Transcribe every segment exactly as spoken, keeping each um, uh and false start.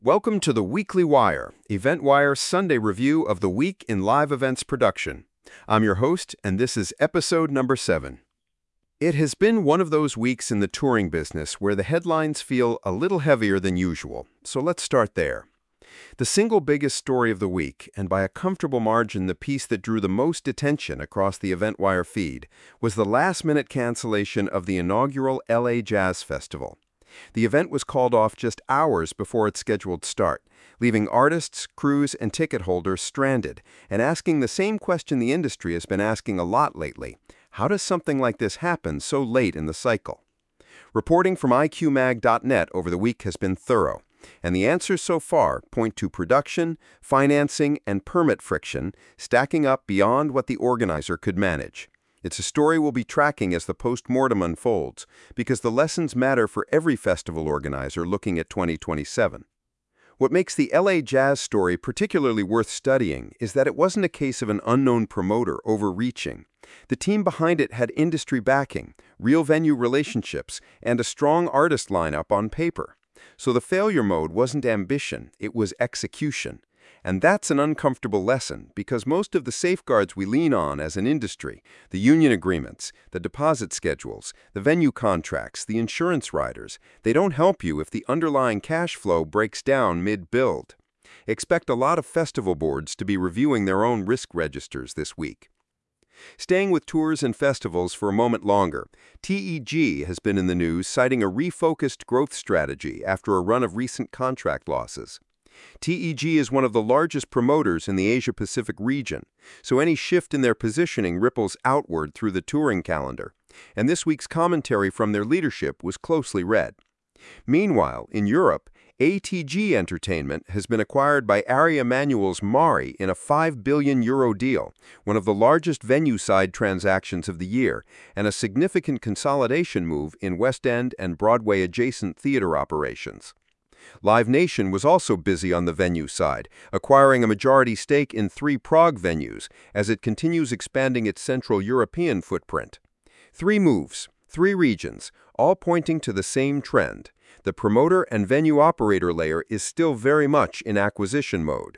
Welcome to the Weekly Wire, Event Wire Sunday review of the week in live events production. I'm your host, and this is episode number seven. It has been one of those weeks in the touring business where the headlines feel a little heavier than usual, so let's start there. The single biggest story of the week, and by a comfortable margin the piece that drew the most attention across the Event Wire feed, was the last-minute cancellation of the inaugural L A Jazz Festival. The event was called off just hours before its scheduled start, leaving artists, crews, and ticket holders stranded, and asking the same question the industry has been asking a lot lately: how does something like this happen so late in the cycle? Reporting from I Q mag dot net over the week has been thorough, and the answers so far point to production, financing, and permit friction stacking up beyond what the organizer could manage. It's a story we'll be tracking as the post-mortem unfolds, because the lessons matter for every festival organizer looking at twenty twenty-seven. What makes the L A Jazz story particularly worth studying is that it wasn't a case of an unknown promoter overreaching. The team behind it had industry backing, real venue relationships, and a strong artist lineup on paper. So the failure mode wasn't ambition, it was execution. And that's an uncomfortable lesson, because most of the safeguards we lean on as an industry, the union agreements, the deposit schedules, the venue contracts, the insurance riders, they don't help you if the underlying cash flow breaks down mid-build. Expect a lot of festival boards to be reviewing their own risk registers this week. Staying with tours and festivals for a moment longer, T E G has been in the news citing a refocused growth strategy after a run of recent contract losses. T E G is one of the largest promoters in the Asia-Pacific region, so any shift in their positioning ripples outward through the touring calendar, and this week's commentary from their leadership was closely read. Meanwhile, in Europe, A T G Entertainment has been acquired by Ari Emanuel's Mari in a five billion euro deal, one of the largest venue-side transactions of the year, and a significant consolidation move in West End and Broadway-adjacent theater operations. Live Nation was also busy on the venue side, acquiring a majority stake in three Prague venues as it continues expanding its Central European footprint. Three moves, three regions, all pointing to the same trend. The promoter and venue operator layer is still very much in acquisition mode.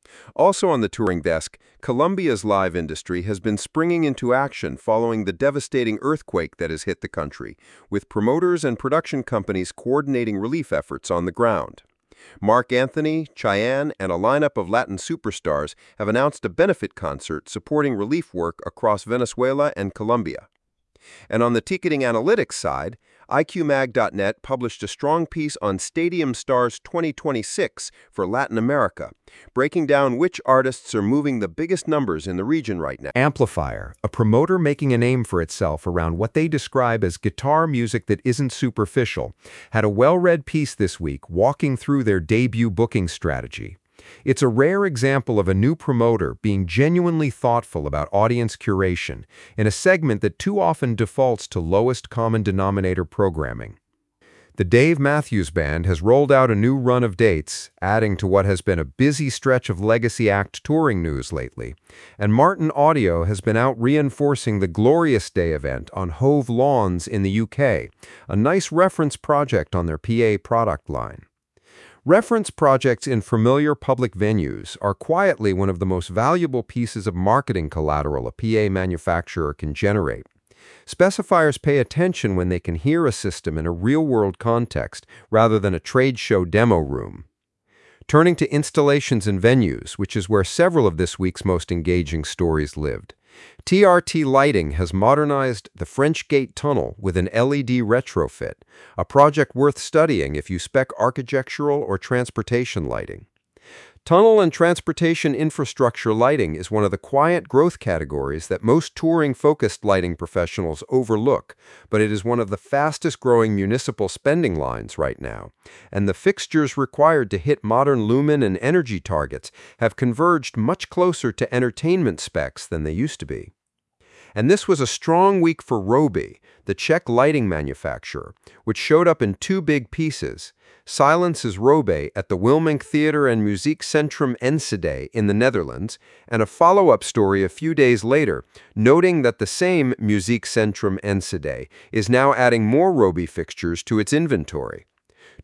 Also on the touring desk, Colombia's live industry has been springing into action following the devastating earthquake that has hit the country, with promoters and production companies coordinating relief efforts on the ground. Marc Anthony, Chayanne, and a lineup of Latin superstars have announced a benefit concert supporting relief work across Venezuela and Colombia. And on the ticketing analytics side, I Q mag dot net published a strong piece on Stadium Stars twenty twenty-six for Latin America, breaking down which artists are moving the biggest numbers in the region right now. Amplifier, a promoter making a name for itself around what they describe as guitar music that isn't superficial, had a well-read piece this week walking through their debut booking strategy. It's a rare example of a new promoter being genuinely thoughtful about audience curation in a segment that too often defaults to lowest common denominator programming. The Dave Matthews Band has rolled out a new run of dates, adding to what has been a busy stretch of Legacy Act touring news lately, and Martin Audio has been out reinforcing the Glorious Day event on Hove Lawns in the U K, a nice reference project on their P A product line. Reference projects in familiar public venues are quietly one of the most valuable pieces of marketing collateral a P A manufacturer can generate. Specifiers pay attention when they can hear a system in a real-world context rather than a trade show demo room. Turning to installations and venues, which is where several of this week's most engaging stories lived, T R T Lighting has modernized the French Gate Tunnel with an L E D retrofit, a project worth studying if you spec architectural or transportation lighting. Tunnel and transportation infrastructure lighting is one of the quiet growth categories that most touring-focused lighting professionals overlook, but it is one of the fastest-growing municipal spending lines right now, and the fixtures required to hit modern lumen and energy targets have converged much closer to entertainment specs than they used to be. And this was a strong week for Roby, the Czech lighting manufacturer, which showed up in two big pieces: Silence's Robe at the Wilmink Theater and Muziekcentrum Enschede in the Netherlands, and a follow-up story a few days later, noting that the same Muziekcentrum Enschede is now adding more Roby fixtures to its inventory.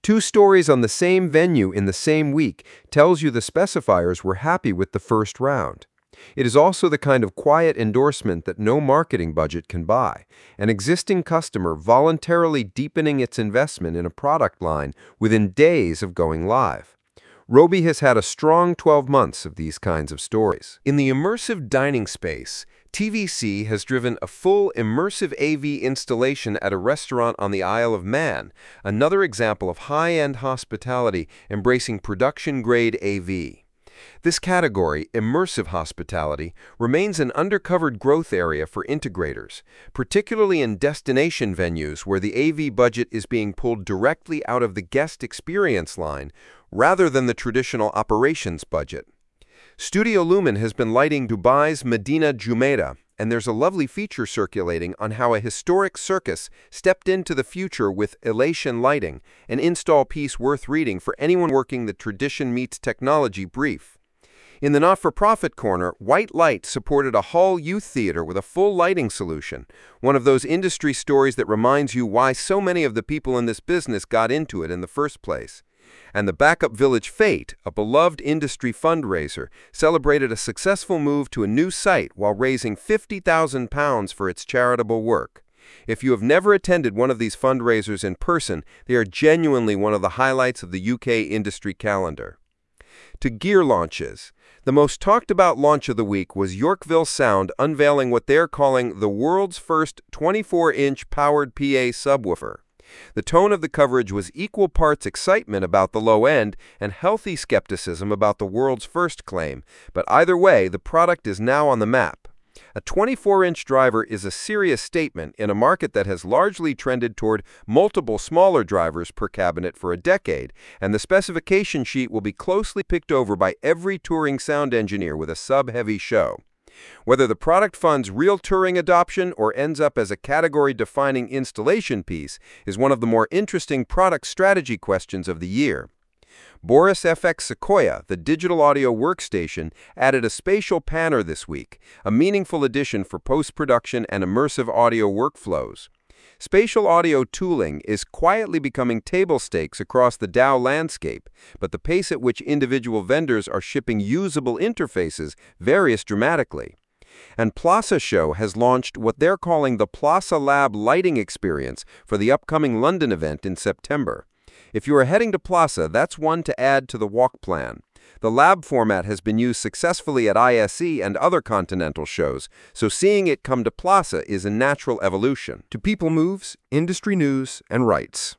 Two stories on the same venue in the same week tells you the specifiers were happy with the first round. It is also the kind of quiet endorsement that no marketing budget can buy, an existing customer voluntarily deepening its investment in a product line within days of going live. Roby has had a strong twelve months of these kinds of stories. In the immersive dining space, T V C has driven a full immersive A V installation at a restaurant on the Isle of Man, another example of high-end hospitality embracing production-grade A V. This category, immersive hospitality, remains an undercovered growth area for integrators, particularly in destination venues where the A V budget is being pulled directly out of the guest experience line rather than the traditional operations budget. Studio Lumen has been lighting Dubai's Medina Jumeirah, and there's a lovely feature circulating on how a historic circus stepped into the future with Elation Lighting, an install piece worth reading for anyone working the tradition meets technology brief. In the not-for-profit corner, White Light supported a Hull youth theater with a full lighting solution, one of those industry stories that reminds you why so many of the people in this business got into it in the first place. And the Backup Village Fete, a beloved industry fundraiser, celebrated a successful move to a new site while raising fifty thousand pounds for its charitable work. If you have never attended one of these fundraisers in person, they are genuinely one of the highlights of the U K industry calendar. To gear launches. The most talked about launch of the week was Yorkville Sound unveiling what they're calling the world's first twenty-four inch powered P A subwoofer. The tone of the coverage was equal parts excitement about the low end and healthy skepticism about the world's first claim, but either way, the product is now on the map. A twenty-four inch driver is a serious statement in a market that has largely trended toward multiple smaller drivers per cabinet for a decade, and the specification sheet will be closely picked over by every touring sound engineer with a sub-heavy show. Whether the product funds real touring adoption or ends up as a category-defining installation piece is one of the more interesting product strategy questions of the year. Boris F X Sequoia, the digital audio workstation, added a spatial panner this week, a meaningful addition for post-production and immersive audio workflows. Spatial audio tooling is quietly becoming table stakes across the D A W landscape, but the pace at which individual vendors are shipping usable interfaces varies dramatically. And Plaza Show has launched what they're calling the Plaza Lab lighting experience for the upcoming London event in September. If you are heading to Plaza, that's one to add to the walk plan. The lab format has been used successfully at I S E and other continental shows, so seeing it come to Plaza is a natural evolution. To People Moves, Industry News, and Rights.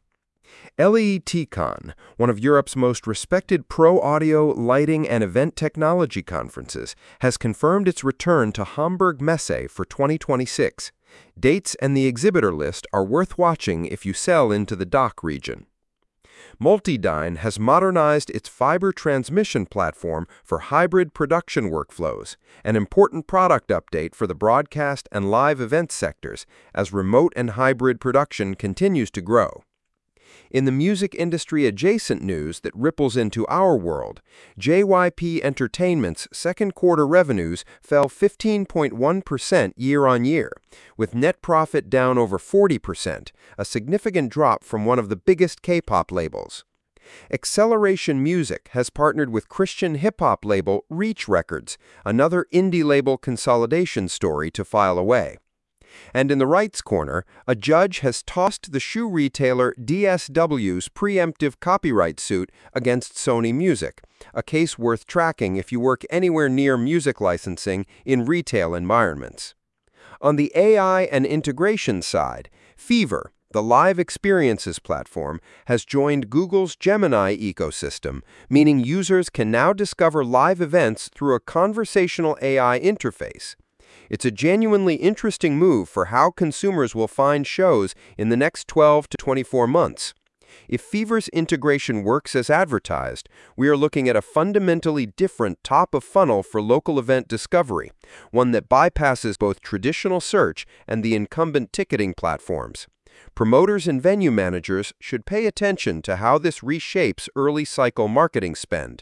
L E T Con, one of Europe's most respected pro-audio, lighting, and event technology conferences, has confirmed its return to Hamburg Messe for twenty twenty-six. Dates and the exhibitor list are worth watching if you sell into the D A C H region. Multidyne has modernized its fiber transmission platform for hybrid production workflows, an important product update for the broadcast and live event sectors as remote and hybrid production continues to grow. In the music industry adjacent news that ripples into our world, J Y P Entertainment's second quarter revenues fell fifteen point one percent year-on-year, with net profit down over forty percent, a significant drop from one of the biggest K-pop labels. Acceleration Music has partnered with Christian hip-hop label Reach Records, another indie label consolidation story to file away. And in the rights corner, a judge has tossed the shoe retailer D S W's preemptive copyright suit against Sony Music, a case worth tracking if you work anywhere near music licensing in retail environments. On the A I and integration side, Fever, the live experiences platform, has joined Google's Gemini ecosystem, meaning users can now discover live events through a conversational A I interface. It's a genuinely interesting move for how consumers will find shows in the next twelve to twenty-four months. If Fever's integration works as advertised, we are looking at a fundamentally different top of funnel for local event discovery, one that bypasses both traditional search and the incumbent ticketing platforms. Promoters and venue managers should pay attention to how this reshapes early cycle marketing spend.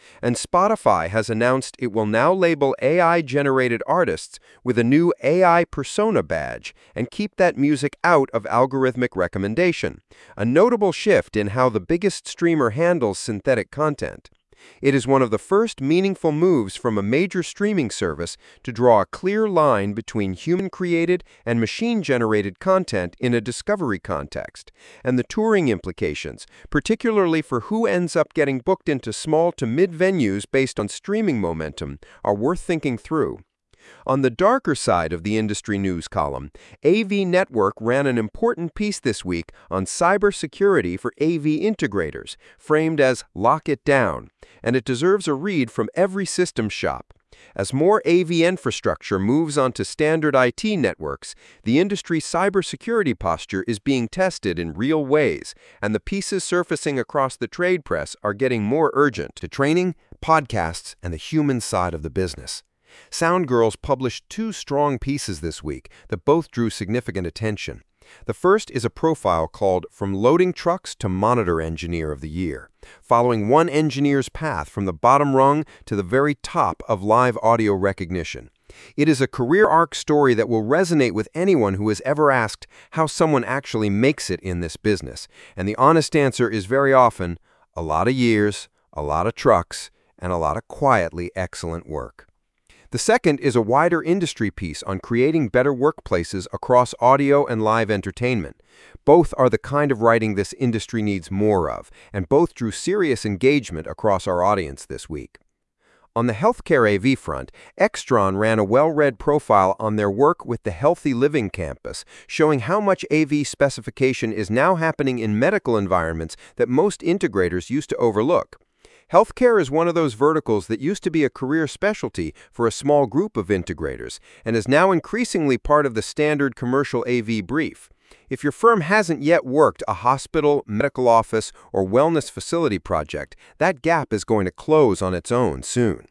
And Spotify has announced it will now label A I-generated artists with a new A I persona badge and keep that music out of algorithmic recommendation, a notable shift in how the biggest streamer handles synthetic content. It is one of the first meaningful moves from a major streaming service to draw a clear line between human-created and machine-generated content in a discovery context, and the touring implications, particularly for who ends up getting booked into small to mid venues based on streaming momentum, are worth thinking through. On the darker side of the industry news column, A V Network ran an important piece this week on cybersecurity for A V integrators, framed as "Lock It Down," and it deserves a read from every system shop. As more A V infrastructure moves onto standard I T networks, the industry's cybersecurity posture is being tested in real ways, and the pieces surfacing across the trade press are getting more urgent to training, podcasts, and the human side of the business. SoundGirls published two strong pieces this week that both drew significant attention. The first is a profile called From Loading Trucks to Monitor Engineer of the Year, following one engineer's path from the bottom rung to the very top of live audio recognition. It is a career arc story that will resonate with anyone who has ever asked how someone actually makes it in this business, and the honest answer is very often a lot of years, a lot of trucks, and a lot of quietly excellent work. The second is a wider industry piece on creating better workplaces across audio and live entertainment. Both are the kind of writing this industry needs more of, and both drew serious engagement across our audience this week. On the healthcare A V front, Extron ran a well-read profile on their work with the Healthy Living Campus, showing how much A V specification is now happening in medical environments that most integrators used to overlook. Healthcare is one of those verticals that used to be a career specialty for a small group of integrators and is now increasingly part of the standard commercial A V brief. If your firm hasn't yet worked a hospital, medical office, or wellness facility project, that gap is going to close on its own soon.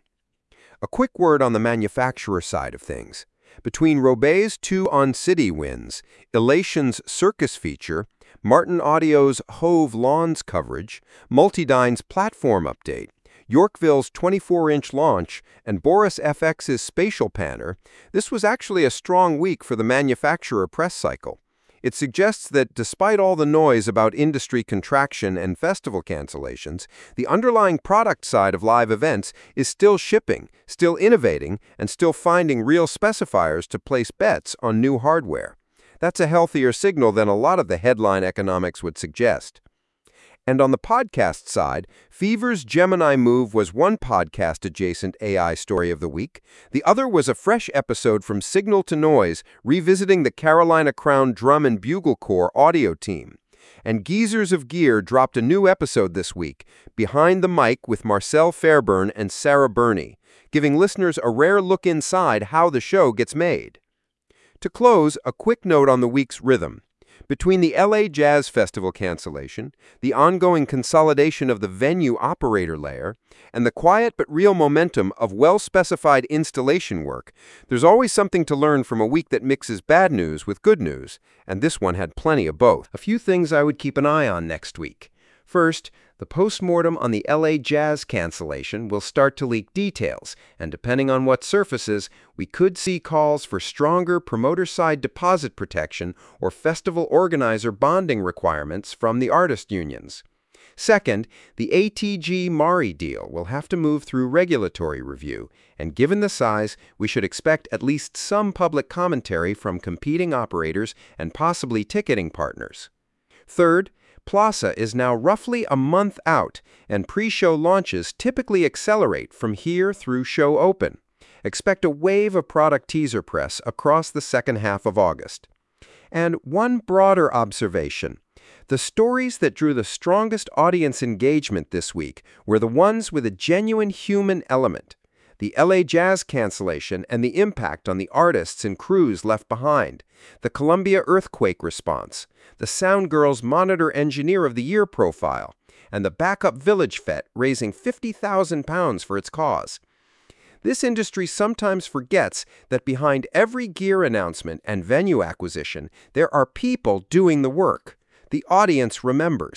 A quick word on the manufacturer side of things. Between Robey's two on-city wins, Elation's Circus feature, Martin Audio's Hove Lawns coverage, Multidyne's platform update, Yorkville's twenty-four inch launch, and Boris F X's spatial panner, this was actually a strong week for the manufacturer press cycle. It suggests that despite all the noise about industry contraction and festival cancellations, the underlying product side of live events is still shipping, still innovating, and still finding real specifiers to place bets on new hardware. That's a healthier signal than a lot of the headline economics would suggest. And on the podcast side, Fever's Gemini Move was one podcast-adjacent A I story of the week. The other was a fresh episode from Signal to Noise, revisiting the Carolina Crown Drum and Bugle Corps audio team. And Geezers of Gear dropped a new episode this week, Behind the Mic with Marcel Fairburn and Sarah Burney, giving listeners a rare look inside how the show gets made. To close, a quick note on the week's rhythm. Between the L A Jazz Festival cancellation, the ongoing consolidation of the venue operator layer, and the quiet but real momentum of well-specified installation work, there's always something to learn from a week that mixes bad news with good news, and this one had plenty of both. A few things I would keep an eye on next week. First, the postmortem on the L A Jazz cancellation will start to leak details, and depending on what surfaces, we could see calls for stronger promoter-side deposit protection or festival organizer bonding requirements from the artist unions. Second, the A T G-Mari deal will have to move through regulatory review, and given the size, we should expect at least some public commentary from competing operators and possibly ticketing partners. Third, Plaza is now roughly a month out, and pre-show launches typically accelerate from here through show open. Expect a wave of product teaser press across the second half of August. And one broader observation. The stories that drew the strongest audience engagement this week were the ones with a genuine human element. The L A Jazz cancellation and the impact on the artists and crews left behind, the Columbia earthquake response, the SoundGirls Monitor Engineer of the Year profile, and the Backup Village Fete raising fifty thousand pounds for its cause. This industry sometimes forgets that behind every gear announcement and venue acquisition, there are people doing the work. The audience remembers.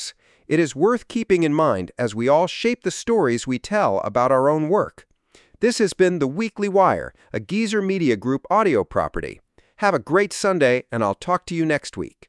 It is worth keeping in mind as we all shape the stories we tell about our own work. This has been The Weekly Wire, a Geezer Media Group audio property. Have a great Sunday, and I'll talk to you next week.